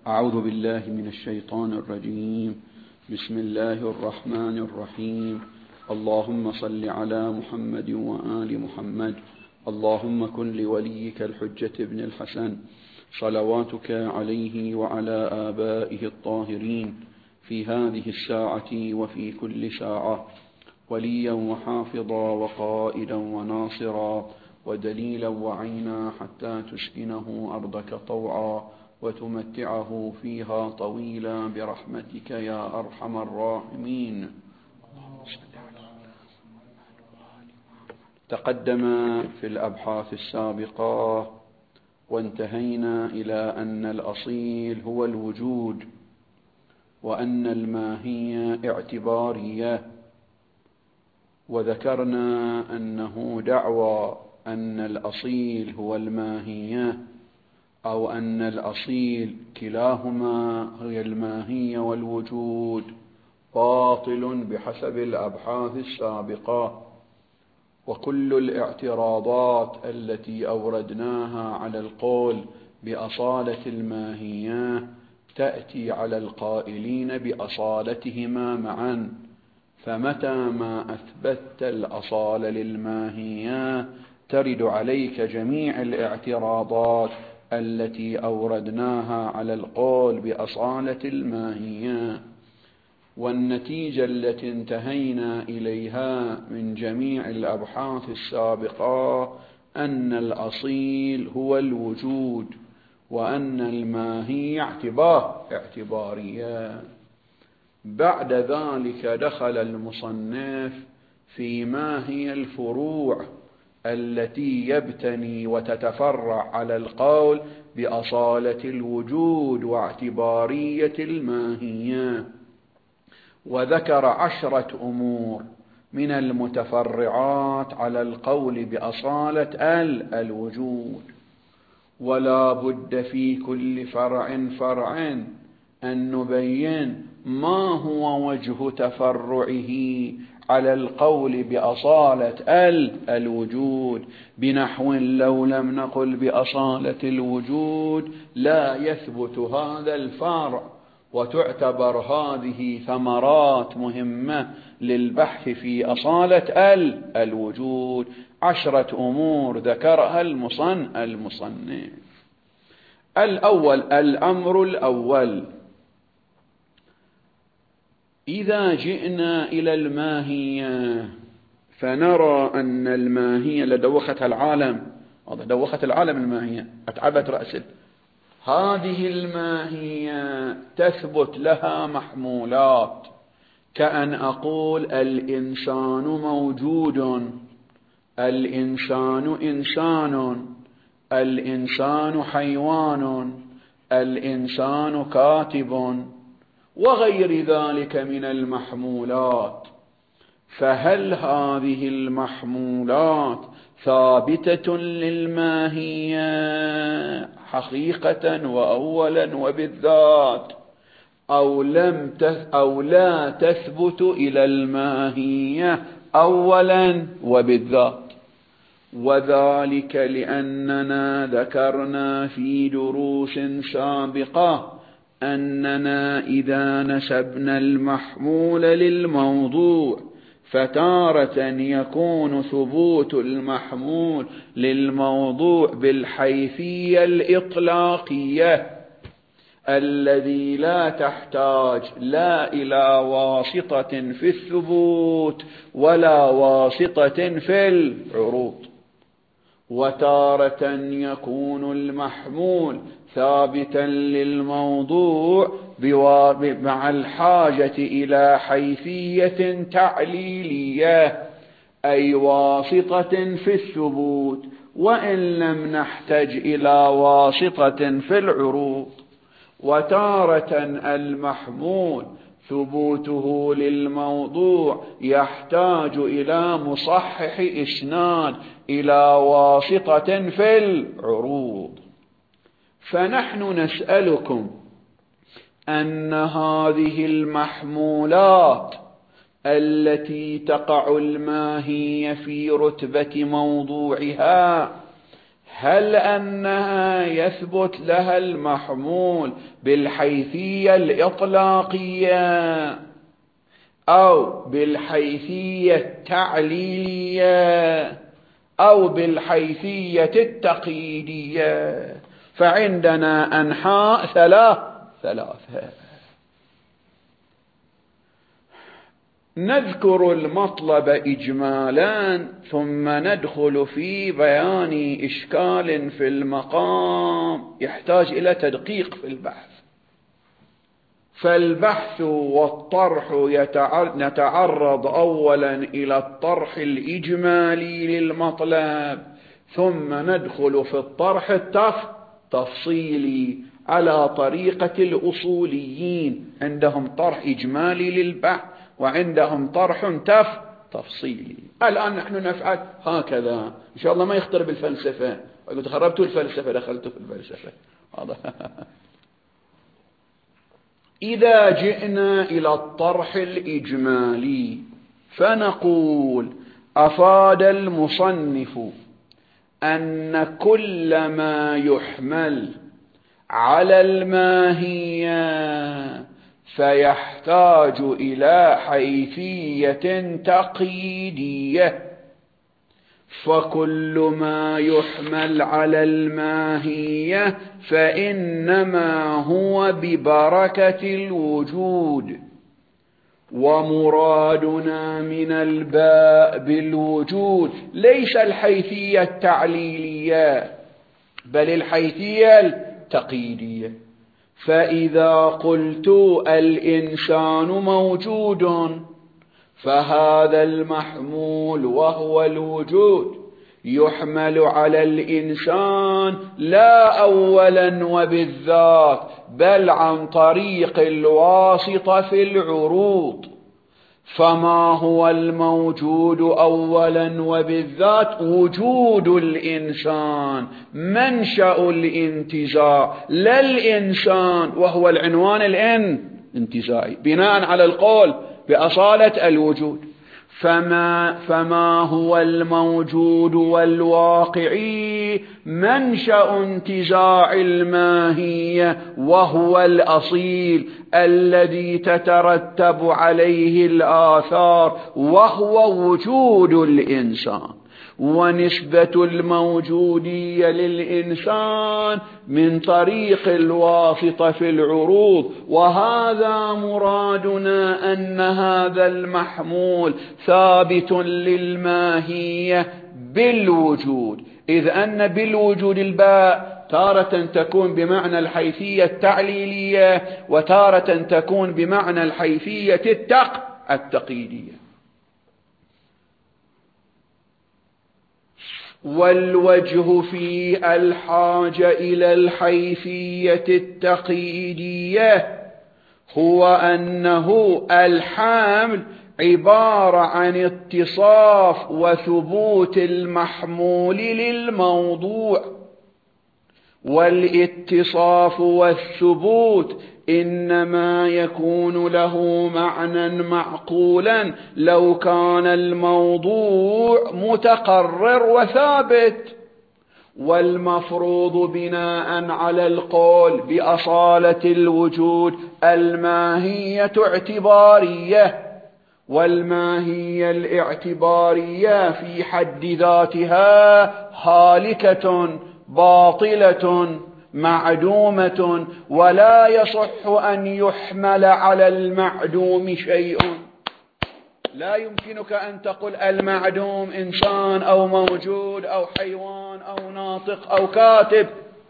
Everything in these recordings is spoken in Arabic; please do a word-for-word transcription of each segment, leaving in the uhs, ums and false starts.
أعوذ بالله من الشيطان الرجيم. بسم الله الرحمن الرحيم. اللهم صل على محمد وآل محمد. اللهم كن لوليك الحجة ابن الحسن صلواتك عليه وعلى آبائه الطاهرين في هذه الساعة وفي كل ساعة وليا وحافظا وقائدا وناصرا ودليلا وعينا حتى تسكنه أرضك طوعا وتمتعه فيها طويلا برحمتك يا أرحم الراحمين. تقدم في الأبحاث السابقة وانتهينا إلى أن الأصيل هو الوجود، وأن الماهية اعتبارية، وذكرنا أنه دعوى أن الأصيل هو الماهية أو أن الأصيل كلاهما هي الماهية والوجود باطل بحسب الأبحاث السابقة. وكل الاعتراضات التي أوردناها على القول بأصالة الماهية تأتي على القائلين بأصالتهما معا، فمتى ما أثبتت الأصالة للماهية ترد عليك جميع الاعتراضات التي أوردناها على القول بأصالة الماهية. والنتيجة التي انتهينا إليها من جميع الأبحاث السابقة أن الأصيل هو الوجود، وأن الماهية اعتبار اعتبارية. بعد ذلك دخل المصنف في ما هي الفروع التي يبتني وتتفرع على القول بأصالة الوجود واعتبارية الماهية، وذكر عشرة أمور من المتفرعات على القول بأصالة الوجود. ولا بد في كل فرع فرع أن نبين ما هو وجه تفرعه على القول بأصالة الوجود، بنحو لو لم نقل بأصالة الوجود لا يثبت هذا الفرع، وتعتبر هذه ثمرات مهمة للبحث في أصالة الوجود. عشرة أمور ذكرها المصنف. الأول، الأمر الأول، إذا جئنا إلى الماهية فنرى أن الماهية لدوخت العالم، دوخت العالم الماهية، أتعبت رأسه. هذه الماهية تثبت لها محمولات، كأن أقول الإنسان موجود، الإنسان إنسان، الإنسان حيوان، الإنسان كاتب، وغير ذلك من المحمولات. فهل هذه المحمولات ثابتة للماهية حقيقة وأولا وبالذات، أو لم أو لا تثبت إلى الماهية أولا وبالذات؟ وذلك لأننا ذكرنا في دروس سابقة أننا إذا نسبنا المحمول للموضوع فتارة يكون ثبوت المحمول للموضوع بالحيثية الإطلاقية الذي لا تحتاج لا إلى واسطة في الثبوت ولا واسطة في العروض. وتارة يكون المحمول ثابتا للموضوع مع الحاجة إلى حيثية تعليلية، أي واسطة في الثبوت، وإن لم نحتج إلى واسطة في العروض. وتارة المحمول ثبوته للموضوع يحتاج إلى مصحح إسناد، إلى واسطة في العروض. فنحن نسألكم أن هذه المحمولات التي تقع الماهية في رتبة موضوعها هل أنها يثبت لها المحمول بالحيثية الإطلاقية أو بالحيثية التعليلية أو بالحيثية التقييدية؟ فعندنا أنحاء ثلاث ثلاثة. نذكر المطلب إجمالا ثم ندخل في بيان إشكال في المقام يحتاج إلى تدقيق في البحث. فالبحث والطرح نتعرض أولا إلى الطرح الإجمالي للمطلب، ثم ندخل في الطرح التفصيلي على طريقة الأصوليين، عندهم طرح إجمالي للبحث وعندهم طرح تف تفصيلي. الآن نحن نفعل هكذا إن شاء الله، ما يخطر بالفلسفة. قلت خربتوا الفلسفة دخلتوا في الفلسفة. إذا جئنا إلى الطرح الإجمالي فنقول: أفاد المصنف أن كل ما يحمل على الماهية فيحتاج إلى حيثية تقييدية، فكل ما يحمل على الماهية فإنما هو ببركة الوجود، ومرادنا من الباء بالوجود ليس الحيثية التعليلية بل الحيثية التقييدية. فإذا قلت الإنسان موجود فهذا المحمول وهو الوجود يحمل على الإنسان لا أولا وبالذات بل عن طريق الواسطة في العروض. فما هو الموجود أولا وبالذات؟ وجود الإنسان، منشأ الانتزاع، لا الإنسان، وهو العنوان الانتزاعي بناء على القول بأصالة الوجود. فما, فما هو الموجود والواقعي؟ منشأ انتزاع الماهية، وهو الأصيل الذي تترتب عليه الآثار، وهو وجود الإنسان. ونسبة الموجودية للإنسان من طريق الواسطة في العروض، وهذا مرادنا أن هذا المحمول ثابت للماهية بالوجود، إذ أن بالوجود الباء تارة تكون بمعنى الحيثية التعليلية وتارة تكون بمعنى الحيثية التق التقييدية. والوجه في الحاجة إلى الحيثية التقييدية هو أنه الحامل عبارة عن اتصاف وثبوت المحمول للموضوع، والاتصاف والثبوت إنما يكون له معنى معقولا لو كان الموضوع متقرر وثابت. والمفروض بناء على القول بأصالة الوجود الماهية اعتبارية، والماهية الاعتبارية في حد ذاتها هالكة باطلة معدومة، ولا يصح أن يحمل على المعدوم شيء. لا يمكنك أن تقول المعدوم إنسان أو موجود أو حيوان أو ناطق أو كاتب.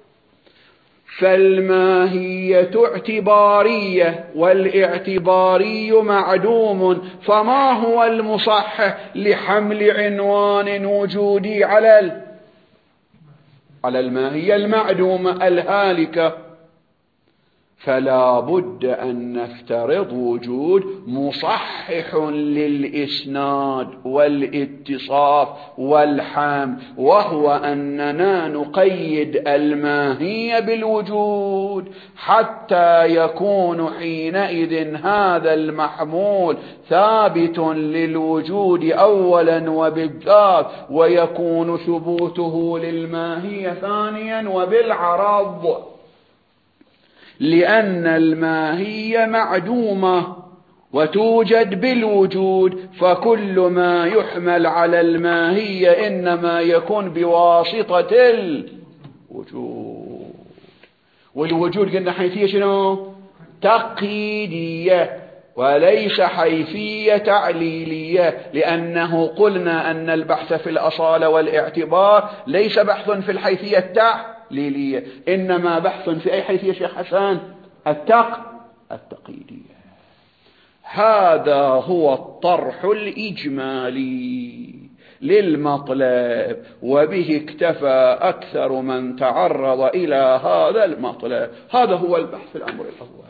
فالماهية اعتبارية والاعتباري معدوم، فما هو المصحح لحمل عنوان وجودي على على الماهية المعدومة الهالكة؟ فلا بد أن نفترض وجود مصحح للإسناد والاتصاف والحمل، وهو أننا نقيد الماهية بالوجود حتى يكون حينئذ هذا المحمول ثابت للوجود أولا وبالذات، ويكون ثبوته للماهية ثانيا وبالعرض، لأن الماهية معدومة وتوجد بالوجود، فكل ما يحمل على الماهية إنما يكون بواسطة الوجود. والوجود قلنا حيثية شنو؟ تقييدية وليس حيثية تعليلية، لأنه قلنا أن البحث في الأصالة والاعتبار ليس بحث في الحيثية التعليلية ليلية، إنما بحث في أي حيثية شيخ حسان؟ التق التقييدية. هذا هو الطرح الإجمالي للمطلب، وبه اكتفى أكثر من تعرض إلى هذا المطلب. هذا هو البحث في الأمر الأول.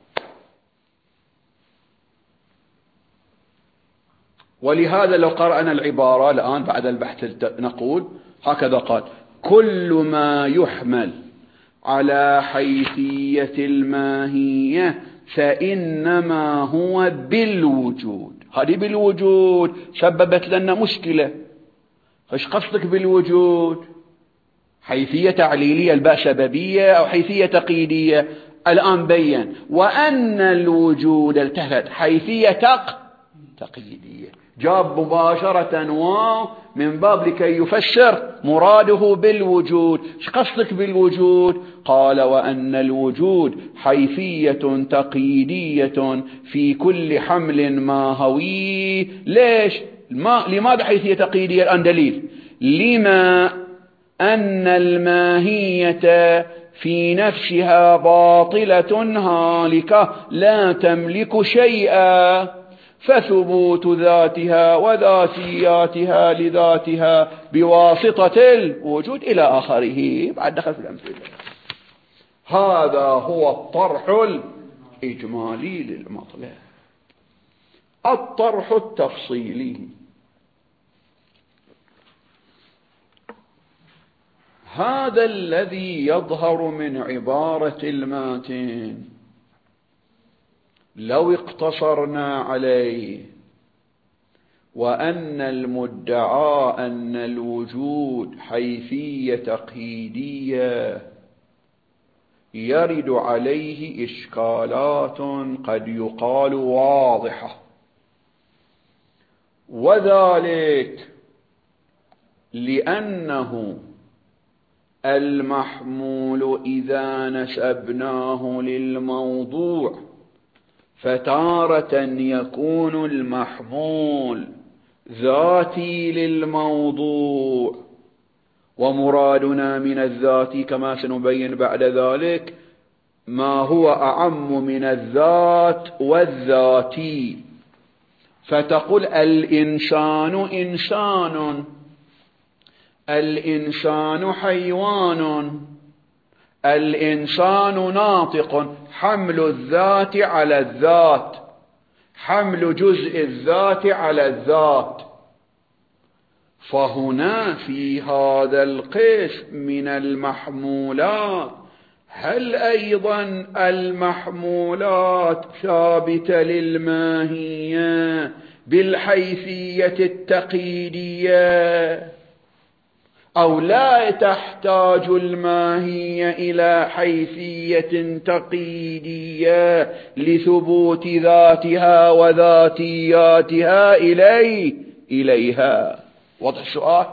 ولهذا لو قرأنا العبارة الآن بعد البحث نقول هكذا قال: كل ما يحمل على حيثية الماهية فإنما هو بالوجود. هذه بالوجود سببت لنا مشكلة. ايش قصدك بالوجود؟ حيثية تعليلية الباء سببية أو حيثية تقييدية؟ الآن بيّن وأن الوجود التهت حيثية تق تقييدية، جاب مباشرة واو من باب لكي يفسر مراده بالوجود. ايش قصدك بالوجود؟ قال: وأن الوجود حيثية تقييدية في كل حمل ماهوي. ليش؟ ما لماذا حيثية تقييدية؟ الآن دليل: لما أن الماهية في نفسها باطلة هالكة لا تملك شيئا، فثبوت ذاتها وذاتياتها لذاتها بواسطة الوجود إلى آخره. بعد دخل في الأمثلة. هذا هو الطرح الإجمالي للمطلب. الطرح التفصيلي: هذا الذي يظهر من عبارة الماتن لو اقتصرنا عليه، وأن المدعى أن الوجود حيثية تقييدية يرد عليه إشكالات قد يقال واضحة، وذلك لأنه المحمول إذا نسبناه للموضوع فتارة يكون المحمول ذاتي للموضوع، ومرادنا من الذاتي كما سنبين بعد ذلك ما هو أعم من الذات والذاتي. فتقول الإنسان إنسان، الإنسان حيوان، الإنسان ناطق. حمل الذات على الذات، حمل جزء الذات على الذات. فهنا في هذا القسم من المحمولات هل أيضا المحمولات ثابتة للماهية بالحيثية التقييدية، أو لا تحتاج الماهية إلى حيثية تقييدية لثبوت ذاتها وذاتياتها إليه إليها؟ وضع السؤال.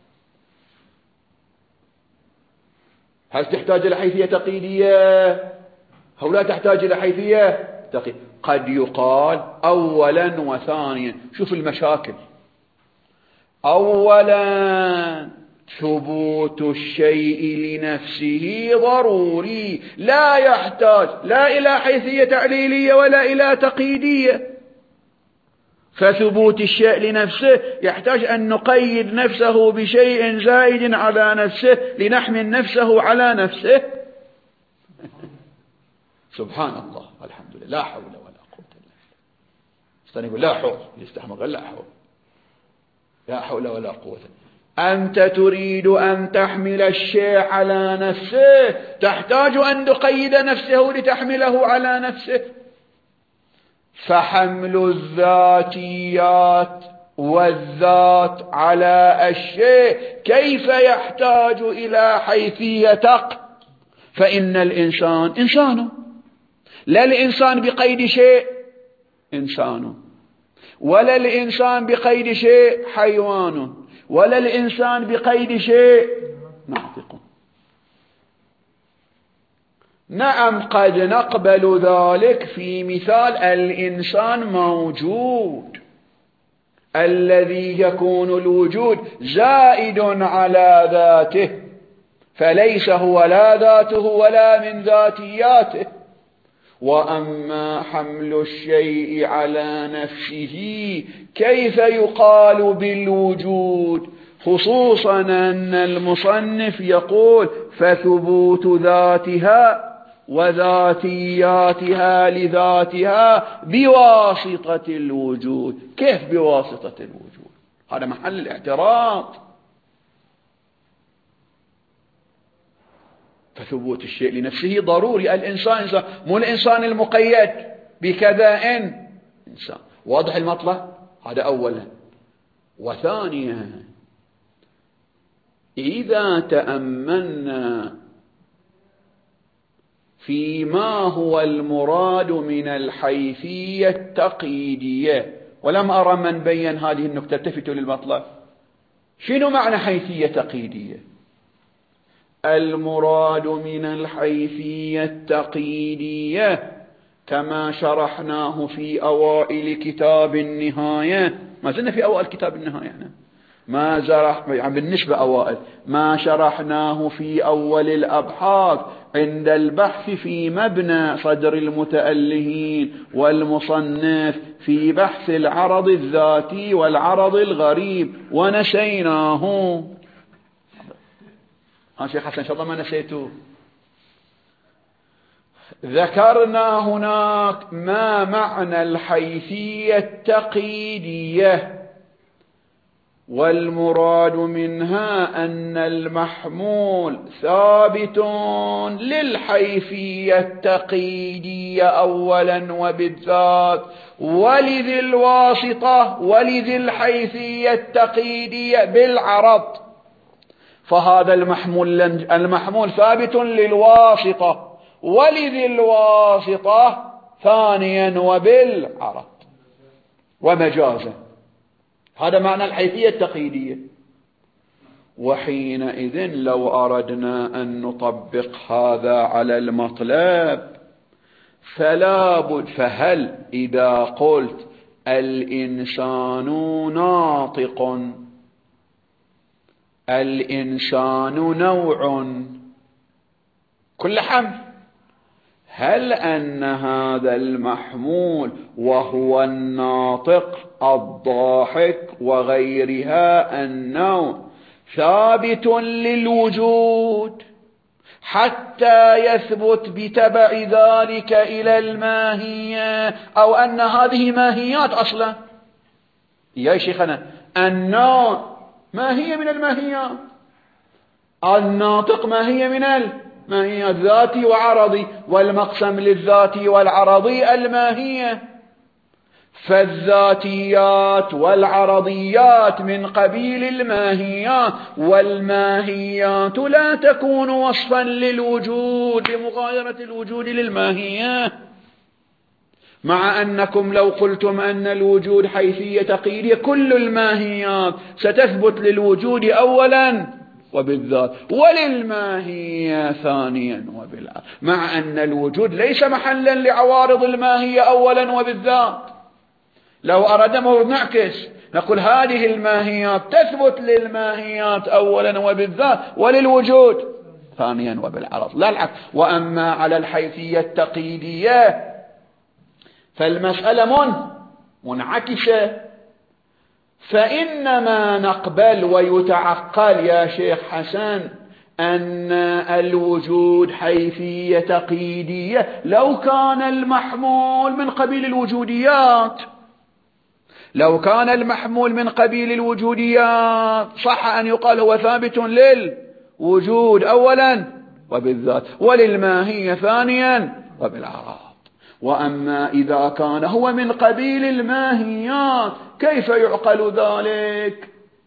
هل تحتاج إلى حيثية تقييدية أو لا تحتاج إلى حيثية تقييدية؟ قد يقال أولا وثانيا. شوف المشاكل. أولا ثبوت الشيء لنفسه ضروري، لا يحتاج لا إلى حيثية تعليلية ولا إلى تقييدية. فثبوت الشيء لنفسه يحتاج أن نقيد نفسه بشيء زائد على نفسه لنحمل نفسه على نفسه. سبحان الله الحمد لله لا حول ولا قوة إلا بالله. يقول لا حول يستحمل لا حول لا حول ولا قوة. أنت تريد أن تحمل الشيء على نفسه، تحتاج أن تقيد نفسه لتحمله على نفسه. فحمل الذاتيات والذات على الشيء كيف يحتاج إلى حيثية، فإن الإنسان إنسان، لا الإنسان بقيد شيء إنسان، ولا الإنسان بقيد شيء حيوان، ولا الإنسان بقيد شيء ناطق. نعم قد نقبل ذلك في مثال الإنسان موجود الذي يكون الوجود زائد على ذاته، فليس هو لا ذاته ولا من ذاتياته. وأما حمل الشيء على نفسه كيف يقال بالوجود، خصوصا أن المصنف يقول فثبوت ذاتها وذاتياتها لذاتها بواسطة الوجود. كيف بواسطة الوجود؟ هذا محل الاعتراض. فثبوت الشيء لنفسه ضروري. الإنسان إنسان، مو الإنسان المقيد بكذا إن إنسان. واضح المطلب هذا أولا. وثانيا إذا تأملنا فيما هو المراد من الحيثية التقييدية، ولم أرى من بين هذه النكتة، التفتوا للمطلب. شنو معنى حيثية تقييدية؟ المراد من الحيثية التقييدية كما شرحناه في أوائل كتاب النهاية، ما زلنا في أوائل كتاب النهاية يعني. ما شرح يعني بالنسبة أوائل ما شرحناه في أول الأبحاث عند البحث في مبنى صدر المتألهين والمصنف في بحث العرض الذاتي والعرض الغريب، ونسيناه. ها شيخ حسن إن شاء الله ما نسيته. ذكرنا هناك ما معنى الحيثية التقييدية، والمراد منها أن المحمول ثابت للحيثية التقييدية أولا وبالذات، ولذي الواسطة ولذي الحيثية التقييدية بالعرض. فهذا المحمول المحمول ثابت للواسطة ولذي الواسطة ثانيا وبالعرض ومجازا. هذا معنى الحيثية التقييدية. وحينئذ لو أردنا أن نطبق هذا على المطلب فلا بد، فهل إذا قلت الإنسان ناطق، الإنسان نوع كل حمل، هل أن هذا المحمول وهو الناطق الضاحك وغيرها النوع ثابت للوجود حتى يثبت بتبع ذلك إلى الماهية، أو أن هذه ماهيات أصلا؟ يا شيخنا النوع ما هي من الماهيات، الناطق ما هي من الماهيات، ذاتي وعرضي، والمقسم للذاتي والعرضي الماهية. فالذاتيات والعرضيات من قبيل الماهيات، والماهيات لا تكون وصفا للوجود لمغايرة الوجود للماهية. مع أنكم لو قلتم أن الوجود حيثية تقييدية كل الماهيات ستثبت للوجود أولا وبالذات وللماهية ثانيا وبالعرض، مع أن الوجود ليس محلا لعوارض الماهية أولا وبالذات. لو أردنا نعكس نقول هذه الماهيات تثبت للماهيات أولا وبالذات وللوجود ثانيا وبالعرض، لا العكس. وأما على الحيثية التقييدية فالمسألة من منعكسة، فإنما نقبل ويتعقل يا شيخ حسن أن الوجود حيثية تقييدية لو كان المحمول من قبيل الوجوديات. لو كان المحمول من قبيل الوجوديات صح أن يقال هو ثابت للوجود أولا وبالذات، وللماهية ثانيا وبالأعراض. وأما إذا كان هو من قبيل الماهيات كيف يعقل ذلك؟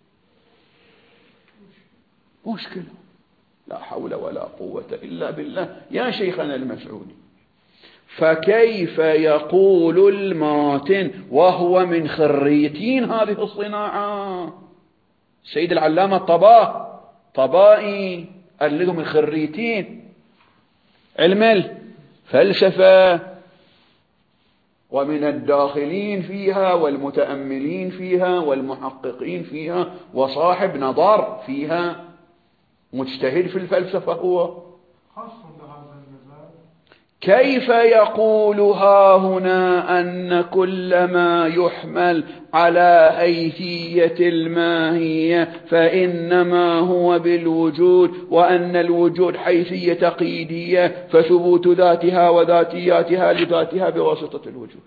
مشكلة. لا حول ولا قوة إلا بالله يا شيخنا المسعودي. فكيف يقول الماتن وهو من خريتين هذه الصناعة؟ سيد العلامة الطباء طبائي قال لهم الخريتين علم الفلسفة، ومن الداخلين فيها والمتأملين فيها والمحققين فيها وصاحب نظر فيها، مجتهد في الفلسفة هو. كيف يقول ها هنا أن كل ما يحمل على حيثية الماهية فإنما هو بالوجود، وأن الوجود حيثية تقييدية فثبوت ذاتها وذاتياتها لذاتها بواسطة الوجود؟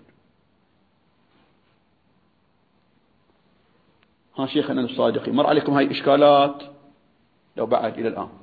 ها شيخنا الصادقي، مر عليكم هاي إشكالات لو بعد إلى الآن؟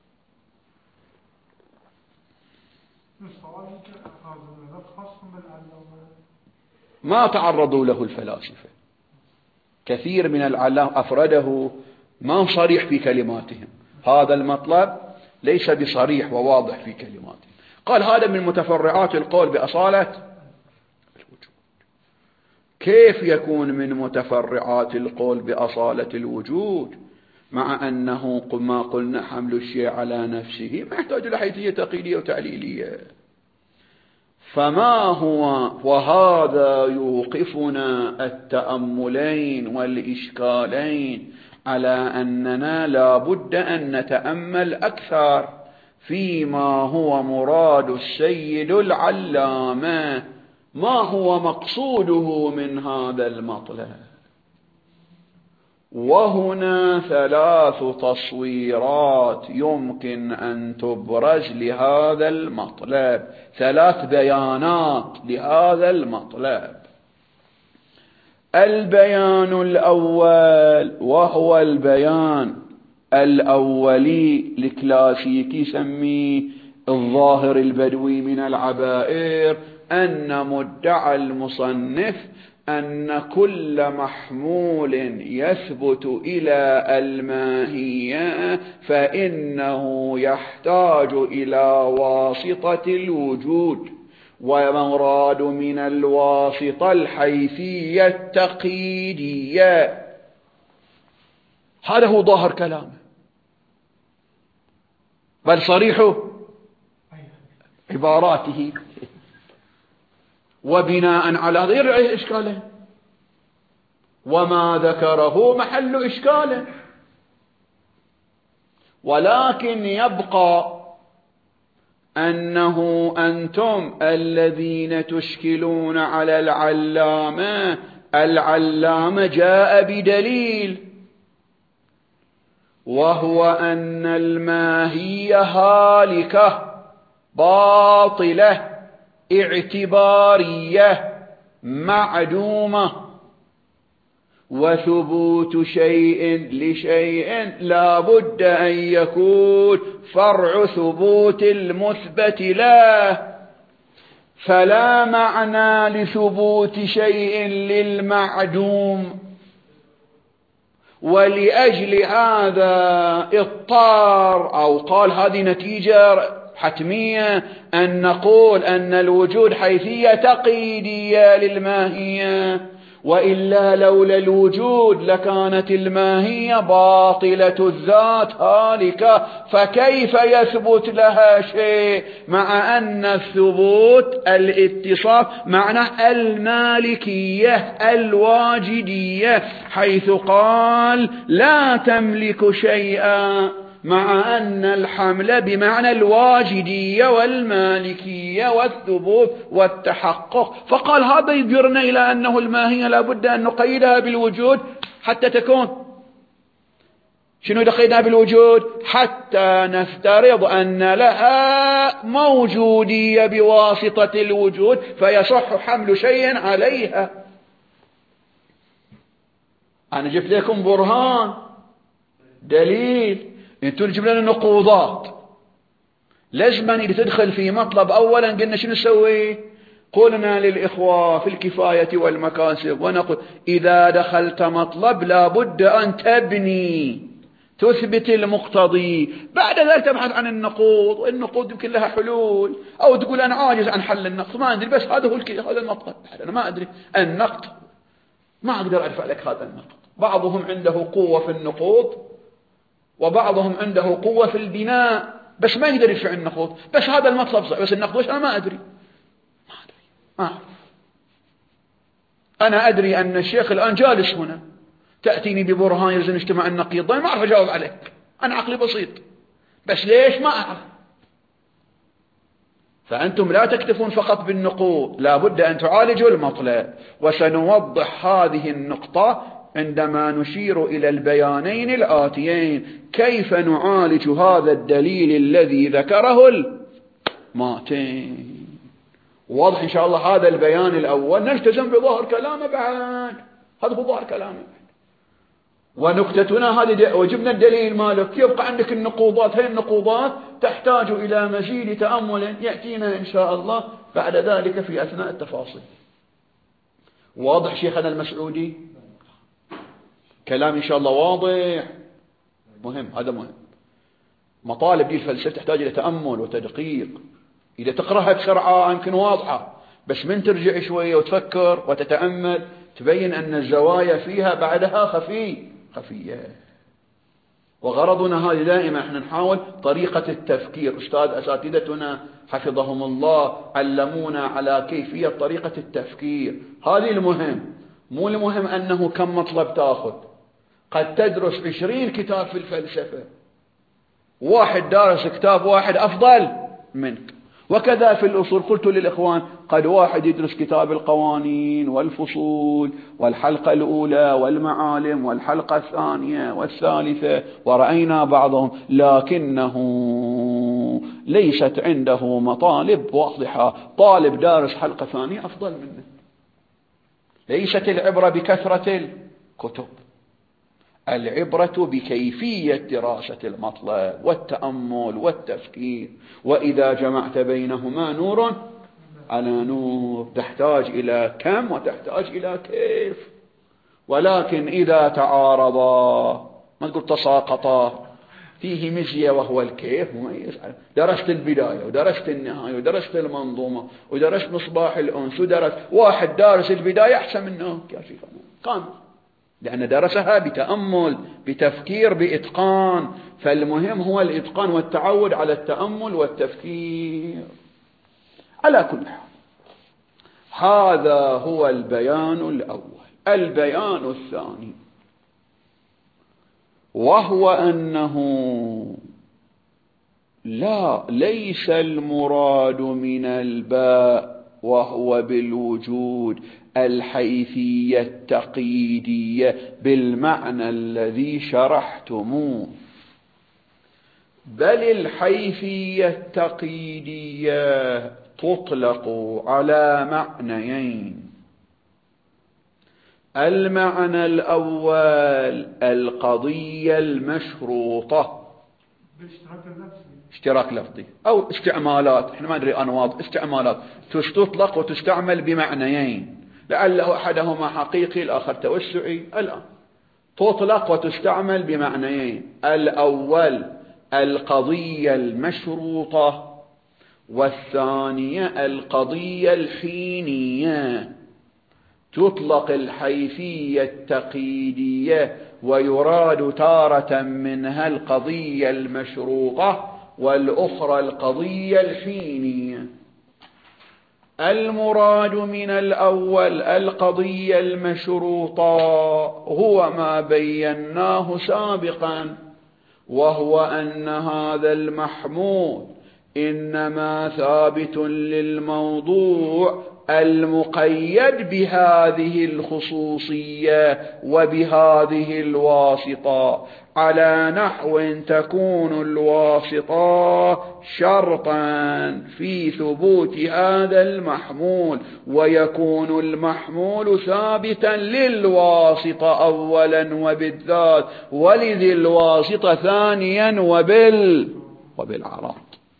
ما تعرضوا له الفلاسفة، كثير من العلام أفرده ما صريح في كلماتهم، هذا المطلب ليس بصريح وواضح في كلماتهم. قال هذا من متفرعات القول بأصالة الوجود. كيف يكون من متفرعات القول بأصالة الوجود مع أنه ما قلنا حمل الشيء على نفسه ما يحتاج إلى حيثية تقييدية وتعليلية؟ فما هو؟ وهذا يوقفنا التأملين والإشكالين على أننا لا بد أن نتأمل أكثر فيما هو مراد السيد العلامة، ما هو مقصوده من هذا المطلب. وهنا ثلاث تصويرات يمكن أن تبرز لهذا المطلب، ثلاث بيانات لهذا المطلب. البيان الأول وهو البيان الأولي الكلاسيكي يسميه الظاهر البدوي من العبائر، أن مدعى المصنف أن كل محمول يثبت إلى الماهية فإنه يحتاج إلى واسطة الوجود، ومراد من الواسطة الحيثية التقييدية. هذا هو ظاهر كلامه، بل صريح عباراته. وبناء على هذا يرعي إشكاله، وما ذكره محل إشكاله. ولكن يبقى أنه أنتم الذين تشكلون على العلامة. العلامة جاء بدليل، وهو أن الماهية هالكة باطلة اعتبارية معدومة، وثبوت شيء لشيء لا بد أن يكون فرع ثبوت المثبت له، فلا معنى لثبوت شيء للمعدوم. ولأجل هذا اضطر أو قال هذه نتيجة حتمية أن نقول أن الوجود حيثية تقييدية للماهية، وإلا لولا الوجود لكانت الماهية باطلة الذات هالكة، فكيف يثبت لها شيء مع أن الثبوت الاتصاف معنى المالكية الواجدية، حيث قال لا تملك شيئا، مع أن الحمل بمعنى الواجدية والمالكية والثبوت والتحقق. فقال هذا يجرنا إلى أنه الماهية لا بد أن نقيدها بالوجود حتى تكون شنو دخلنا بالوجود؟ حتى نفترض أن لها موجودية بواسطة الوجود فيصح حمل شيء عليها. أنا جبت لكم برهان دليل، انتوا تجيب لنا نقوضات. لازم أن تدخل في مطلب أولا قلنا شنو نسوي؟ قلنا للإخوة في الكفاية والمكاسب ونقول إذا دخلت مطلب لابد أن تبني تثبت المقتضي، بعد ذلك تبحث عن النقوض، والنقوض يمكن لها حلول، أو تقول أنا عاجز عن حل النقص ما أدري، بس هذا هو هذا المطلب، أنا ما أدري النقد ما أقدر أدفع لك هذا النقد. بعضهم عنده قوة في النقوض وبعضهم عنده قوة في البناء بس ما يقدر يدفع النقوض، بس هذا المطلب صح، بس النقد وش أنا ما أدري ما أدري ما أعرف. أنا أدري أن الشيخ الآن جالس هنا، تأتيني ببرهان يلزم اجتماع النقيضين ما أعرف أجاوب عليك، أنا عقلي بسيط بس ليش ما أعرف. فأنتم لا تكتفون فقط بالنقوض، لا بد أن تعالجوا المطلب، وسنوضح هذه النقطة عندما نشير إلى البيانين الآتيين، كيف نعالج هذا الدليل الذي ذكره الماتين. واضح إن شاء الله هذا البيان الأول، نلتزم بظاهر كلامه بعد، هذا هو ظاهر كلامه. ونكتتنا هذه وجبنا الدليل مالك، يبقى عندك النقوضات، هي النقوضات تحتاج إلى مزيد تأمل يأتينا إن شاء الله بعد ذلك في أثناء التفاصيل. واضح شيخنا المسعودي؟ كلام إن شاء الله واضح، مهم، هذا مهم. مطالب دي الفلسفة تحتاج إلى تأمل وتدقيق، إذا تقرأها بسرعة يمكن واضحة، بس من ترجع شوية وتفكر وتتأمل تبين أن الزوايا فيها بعدها خفي خفية. وغرضنا هذه دائما احنا نحاول طريقة التفكير. أستاذ أساتذتنا حفظهم الله علمونا على كيفية طريقة التفكير، هذه المهم، مو المهم أنه كم مطلب تأخذ. قد تدرس عشرين كتاب في الفلسفة، واحد دارس كتاب واحد أفضل منك، وكذا في الأصول. قلت للإخوان قد واحد يدرس كتاب القوانين والفصول والحلقة الأولى والمعالم والحلقة الثانية والثالثة، ورأينا بعضهم لكنه ليست عنده مطالب واضحة. طالب دارس حلقة ثانية أفضل منه. ليست العبرة بكثرة الكتب، العبرة بكيفية دراسة المطلب والتأمل والتفكير، وإذا جمعت بينهما نور على نور. تحتاج إلى كم وتحتاج إلى كيف. ولكن إذا تعارضا ما تقول تساقطا، فيه مزية وهو الكيف مميز. درست البداية ودرست النهاية ودرست المنظومة ودرست مصباح الأنس ودرست، واحد دارس البداية أحسن منه يا شيخ كامل، لأن درسها بتأمل بتفكير بإتقان. فالمهم هو الإتقان والتعود على التأمل والتفكير. على كل حال هذا هو البيان الأول. البيان الثاني وهو أنه لا ليس المراد من الباء وهو بالوجود الحيثية التقييدية بالمعنى الذي شرحتموه، بل الحيثية التقييدية تطلق على معنيين. المعنى الأول القضية المشروطة، اشتراك لفظي أو استعمالات، احنا ما ندري أنواع استعمالات، تطلق وتستعمل بمعنيين، لعله أحدهما حقيقي الآخر توسعي. الآن تطلق وتستعمل بمعنيين، الأول القضية المشروطة والثانية القضية الحينية. تطلق الحيثية التقييدية ويراد تارة منها القضية المشروطة والأخرى القضية الحينية. المراد من الأول القضية المشروطة هو ما بيناه سابقا، وهو أن هذا المحمول إنما ثابت للموضوع المقيد بهذه الخصوصية وبهذه الواسطة، على نحو تكون الواسطة شرطا في ثبوت هذا المحمول، ويكون المحمول ثابتا للواسطة أولا وبالذات، ولذي الواسطة ثانيا وبال وبالعرض.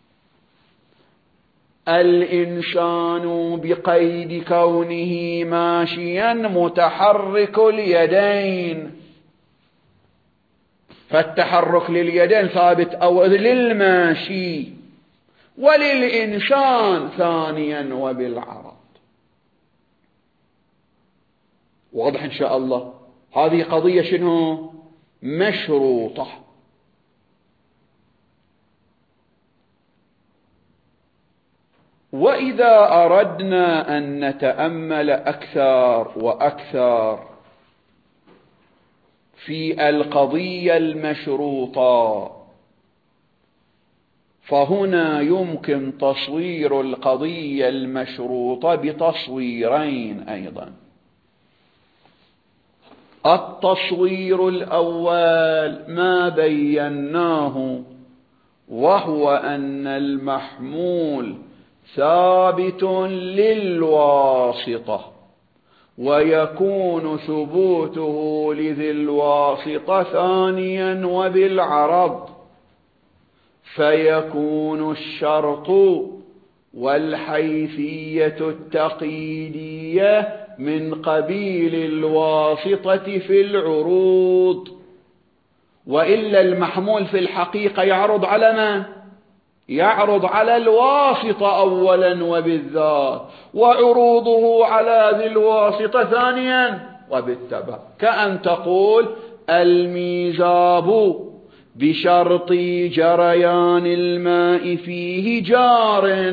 الإنسان بقيد كونه ماشيا متحرك اليدين، فالتحرك لليدين ثابت أولا للماشي وللإنسان ثانيا وبالعرض. واضح إن شاء الله؟ هذه قضية شنو؟ مشروطة. وإذا أردنا أن نتأمل أكثر وأكثر في القضية المشروطة، فهنا يمكن تصوير القضية المشروطة بتصويرين أيضا. التصوير الأول ما بيناه، وهو أن المحمول ثابت للواسطة، ويكون ثبوته لذي الواسطة ثانيا وبالعرض، فيكون الشرط والحيثية التقييدية من قبيل الواسطة في العروض. وإلا المحمول في الحقيقة يعرض على ما؟ يعرض على الواسطة أولا وبالذات، وعروضه على ذي الواسطة ثانيا وبالتبع. كأن تقول الميزاب بشرط جريان الماء فيه جار،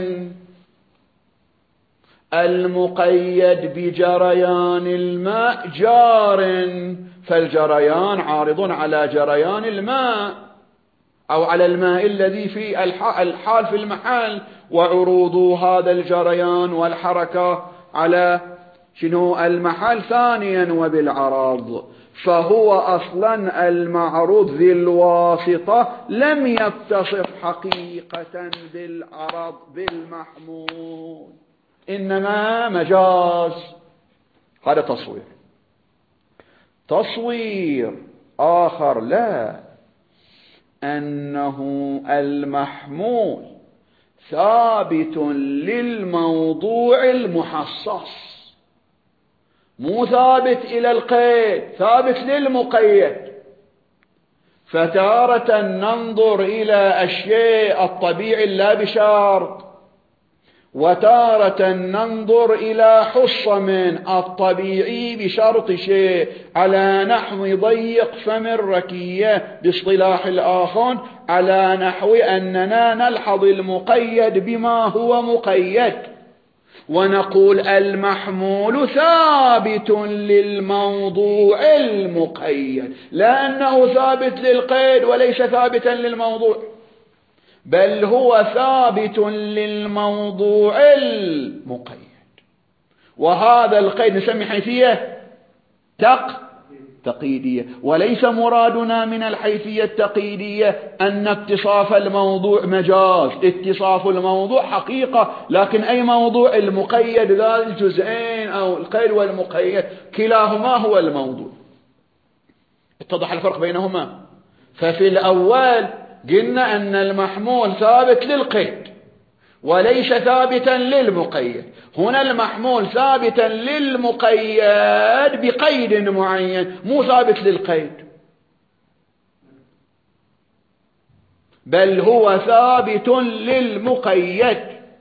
المقيد بجريان الماء جار، فالجريان عارض على جريان الماء أو على الماء الذي في الحال في المحل، وعروض هذا الجريان والحركة على شنو؟ المحل ثانيا وبالعرض. فهو أصلا المعروض ذي الواسطة لم يتصف حقيقة بالعرض بالمحمول، إنما مجاز. هذا تصوير. تصوير آخر لا، أنه المحمول ثابت للموضوع المحصص، مو ثابت إلى القيد، ثابت للمقيد. فتارة ننظر إلى الشيء الطبيعي لا بشرط، وتارة ننظر إلى حصم الطبيعي بشرط شيء، على نحو ضيق فم الركية باصطلاح الآخر، على نحو أننا نلحظ المقيد بما هو مقيد، ونقول المحمول ثابت للموضوع المقيد، لأنه ثابت للقيد وليس ثابتا للموضوع، بل هو ثابت للموضوع المقيد. وهذا القيد نسمي حيثية تق تقييدية، وليس مرادنا من الحيثية التقييدية أن اتصاف الموضوع مجاز. اتصاف الموضوع حقيقة، لكن أي موضوع؟ المقيد، ذا الجزئين أو القيد والمقيد كلاهما هو الموضوع. اتضح الفرق بينهما. ففي الأول قلنا أن المحمول ثابت للقيد وليس ثابتا للمقيد، هنا المحمول ثابتا للمقيد بقيد معين، مو ثابت للقيد، بل هو ثابت للمقيد.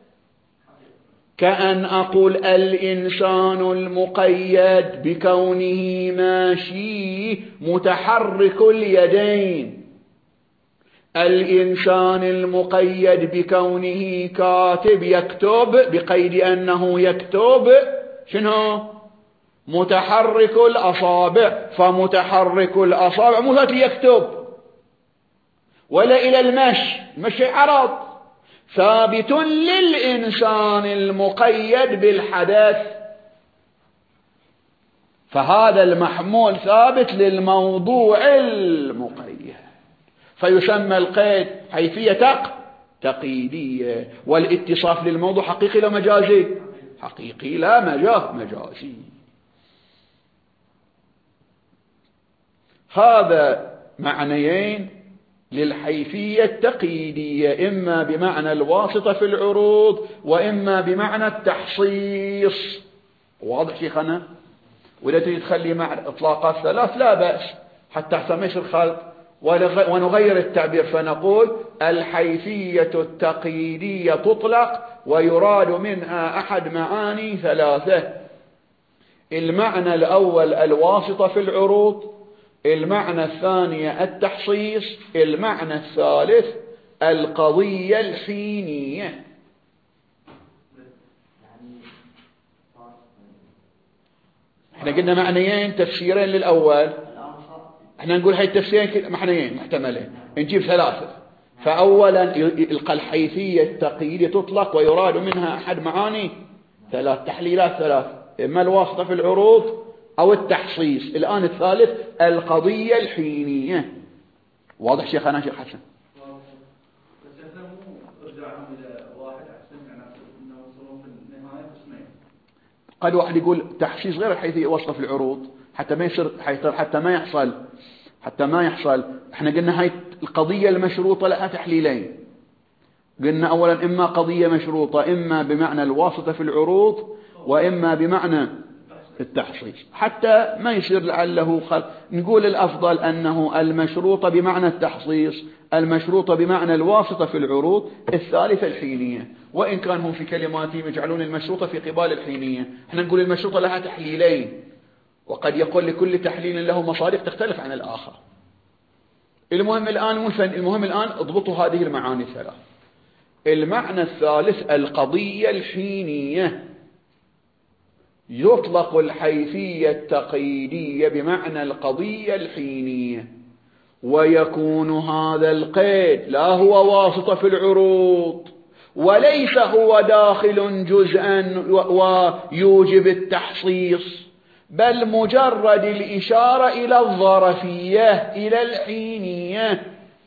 كأن أقول الإنسان المقيد بكونه ماشي متحرك اليدين، الإنسان المقيد بكونه كاتب يكتب بقيد أنه يكتب شنو؟ متحرك الأصابع، فمتحرك الأصابع مو ذات يكتب ولا إلى المشي، مشي عرض، ثابت للإنسان المقيد بالحدث. فهذا المحمول ثابت للموضوع المقيد. فيسمى القيد حيثية تق تقييدية. والاتصاف للموضوع حقيقي لا مجازي؟ حقيقي لا مجاز مجازي. هذا معنيين للحيثية التقييدية، إما بمعنى الواسطة في العروض وإما بمعنى التحصيص. واضح شيخنا؟ وإذا تريد تخلي مع إطلاقات ثلاث لا بأس حتى حتى ما يصير خلط، ونغير التعبير فنقول الحيثية التقييدية تطلق ويراد منها أحد معاني ثلاثة: المعنى الأول الواسطة في العروض، المعنى الثاني التحصيص، المعنى الثالث القضية الحينية. احنا قلنا معنيين تفسيرين للأول، احنا نقول هاي التفسيرين معنيين محتملين، نجيب ثلاثة. فأولا الحيثية التقييدية تطلق ويراد منها أحد معاني ثلاث، تحليلات ثلاث، إما الواسطة في العروض أو التحصيص. الآن الثالث القضية الحينية. واضح شيخنا شيخ حسن؟ قد واحد يقول تحصيص غير الحيثية واسطة في العروض حتى ما يصير حتى ما يحصل حتى ما يحصل احنا قلنا هاي القضية المشروطة لها تحليلين. قلنا أولا إما قضية مشروطة إما بمعنى الواسطة في العروض وإما بمعنى التحصيص، حتى ما يصير لعله خلق. نقول الأفضل أنه المشروطة بمعنى التحصيص، المشروطة بمعنى الواسطة في العروض، الثالثة الحينية. وإن كانوا في كلماتهم يجعلون المشروطة في قبال الحينية. احنا نقول المشروطة لها تحليلين، وقد يقول لكل تحليل له مصادق تختلف عن الآخر. المهم الآن المهم الآن اضبطوا هذه المعاني الثلاث. المعنى الثالث القضية الحينية. يطلق الحيثية التقييدية بمعنى القضية الحينية، ويكون هذا القيد لا هو واسطة في العروض وليس هو داخل جزءا ويوجب التحصيص، بل مجرد الإشارة إلى الظرفية إلى الحينية.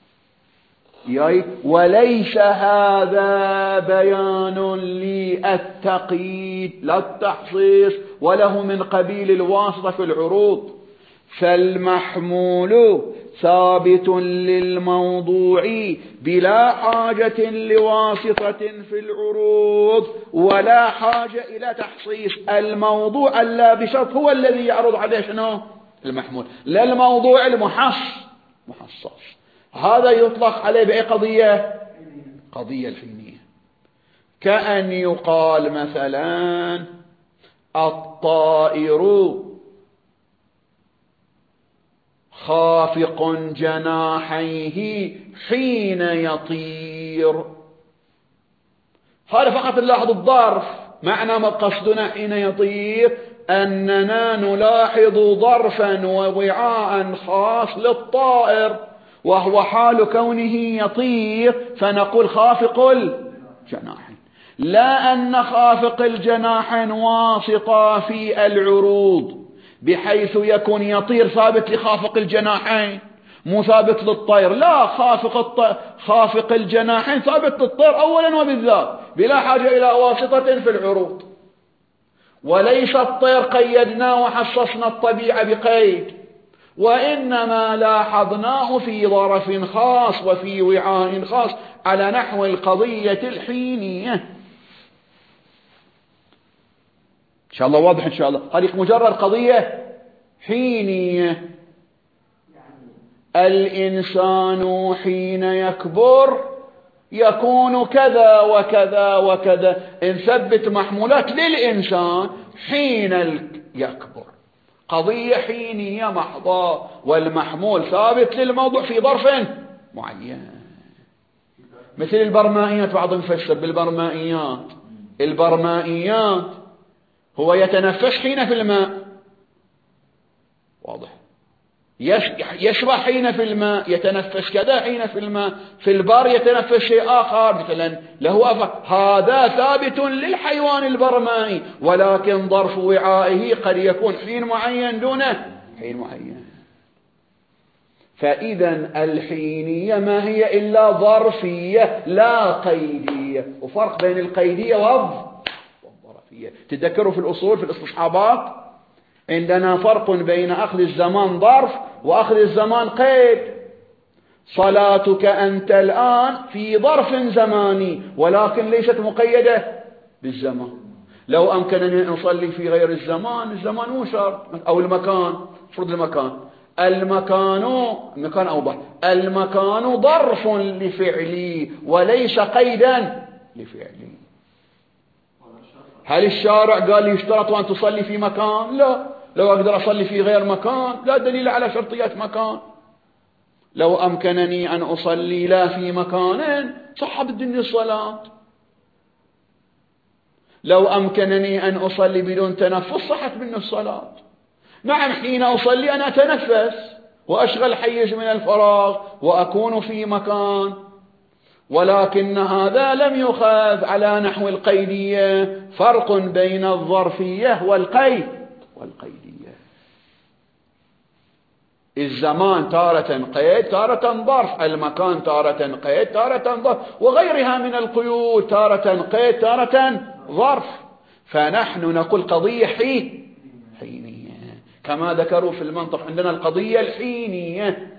وليس هذا بيان للتقييد لا التحصيص وله من قبيل الواسطة في العروض، فالمحمول ثابت للموضوع بلا حاجة لواسطة في العروض ولا حاجة إلى تحصيص. الموضوع اللابشط هو الذي يعرض عليه شنو؟ المحمول، لا الموضوع المحص محصص. هذا يطلق عليه بأي قضية؟ قضية الحينية. كأن يقال مثلا الطائر خافق جناحيه حين يطير. هذا فقط نلاحظ الظرف، معنى ما قصدنا حين يطير أننا نلاحظ ظرفا ووعاء خاص للطائر، وهو حال كونه يطير، فنقول خافق الجناحين، لا أن خافق الجناحين واسطة في العروض بحيث يكون يطير ثابت لخافق الجناحين مو ثابت للطير. لا، خافق, الط... خافق الجناحين ثابت للطير أولا وبالذات بلا حاجة إلى واسطة في العروض. وليس الطير قيدناه وحصصنا الطبيعة بقيد، وإنما لاحظناه في ظرف خاص وفي وعاء خاص على نحو القضية الحينية. إن شاء الله واضح إن شاء الله. هذه مجرد قضية حينية. الإنسان حين يكبر يكون كذا وكذا وكذا، نثبت محمولات للإنسان حين يكبر، قضية حينية محضة، والمحمول ثابت للموضوع في ظرف معين. مثل البرمائيات، بعضهم يفسر بالبرمائيات، البرمائيات هو يتنفس حين في الماء، واضح، يشرب حين في الماء، يتنفس كذا حين في الماء، في البر يتنفس شيء آخر مثلا له أفعال. هذا ثابت للحيوان البرمائي، ولكن ظرف وعائه قد يكون حين معين دونه حين معين. فإذا الحينية ما هي إلا ظرفية لا قيدية، وفرق بين القيدية والظرفية. تذكروا في الأصول في الاستصحابات عندنا فرق بين أخذ الزمان ظرف وأخذ الزمان قيد. صلاتك أنت الآن في ظرف زماني ولكن ليست مقيدة بالزمان. لو أمكنني أن أصلي في غير الزمان، الزمان مو شرط، أو المكان، فرض المكان المكان المكان أوضح، المكان ظرف لفعلي وليس قيدا لفعلي. هل الشارع قال لي يشترط أن تصلي في مكان؟ لا. لو أقدر أصلي في غير مكان لا دليل على شرطية مكان. لو أمكنني أن أصلي لا في مكان صح بدني الصلاة. لو أمكنني أن أصلي بدون تنفس صحت مني الصلاة. نعم، حين أصلي أنا أتنفس وأشغل حيز من الفراغ وأكون في مكان، ولكن هذا لم يخاف على نحو القيدية. فرق بين الظرفية والقيد والقيدية. الزمان تارة قيد تارة ظرف، المكان تارة قيد تارة ظرف، وغيرها من القيود تارة قيد تارة ظرف. فنحن نقول قضية حين حينية كما ذكروا في المنطق. عندنا القضية الحينية.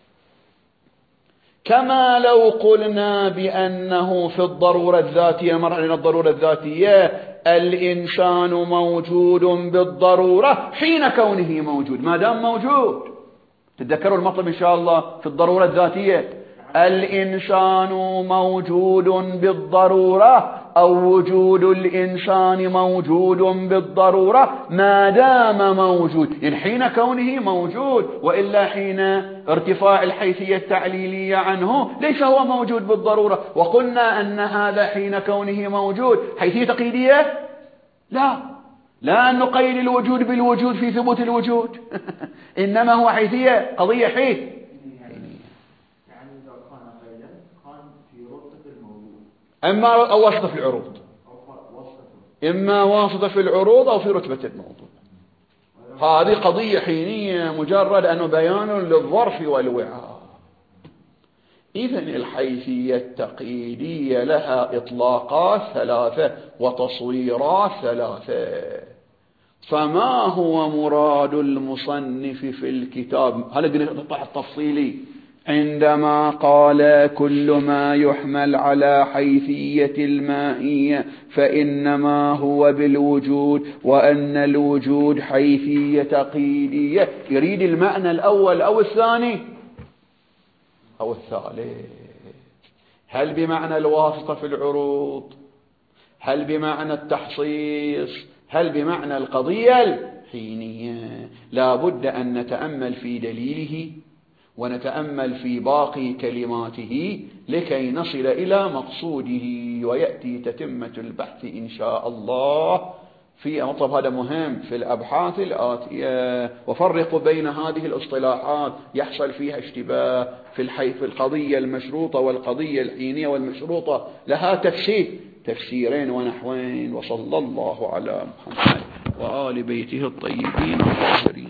كما لو قلنا بأنه في الضرورة الذاتية، مرة لنا الضرورة الذاتية، الإنسان موجود بالضرورة حين كونه موجود. ما دام موجود، تتذكروا المطلب إن شاء الله في الضرورة الذاتية، الإنسان موجود بالضرورة أو وجود الإنسان موجود بالضرورة ما دام موجود، يعني حين كونه موجود، وإلا حين ارتفاع الحيثية التعليلية عنه ليس هو موجود بالضرورة. وقلنا أن هذا حين كونه موجود حيثية تقييدية؟ لا، لا نقيد الوجود بالوجود في ثبوت الوجود إنما هو حيثية قضية حين. إما أو واسطة في العروض، إما واسطة في العروض أو في رتبة الموضوع. هذه قضية حينية مجرد أنه بيان للظرف والوعاء. إذن الحيثية التقييدية لها إطلاقات ثلاثة وتصويرات ثلاثة. فما هو مراد المصنف في الكتاب؟ هذا النقطة التفصيلي عندما قال كل ما يحمل على حيثية المائية فإنما هو بالوجود، وأن الوجود حيثية تقييدية. يريد المعنى الأول أو الثاني أو الثالث؟ هل بمعنى الواسطة في العروض؟ هل بمعنى التحصيص؟ هل بمعنى القضية الحينية؟ لا بد أن نتأمل في دليله ونتأمل في باقي كلماته لكي نصل إلى مقصوده، ويأتي تتمة البحث إن شاء الله في مطلب هذا مهم في الأبحاث الآتية. وفرقوا بين هذه الاصطلاحات يحصل فيها اشتباه في الحي في القضية المشروطة والقضية الحينية والمشروطة، لها تفسير تفسيرين ونحوين. وصلى الله على محمد وآل بيته الطيبين الطاهرين.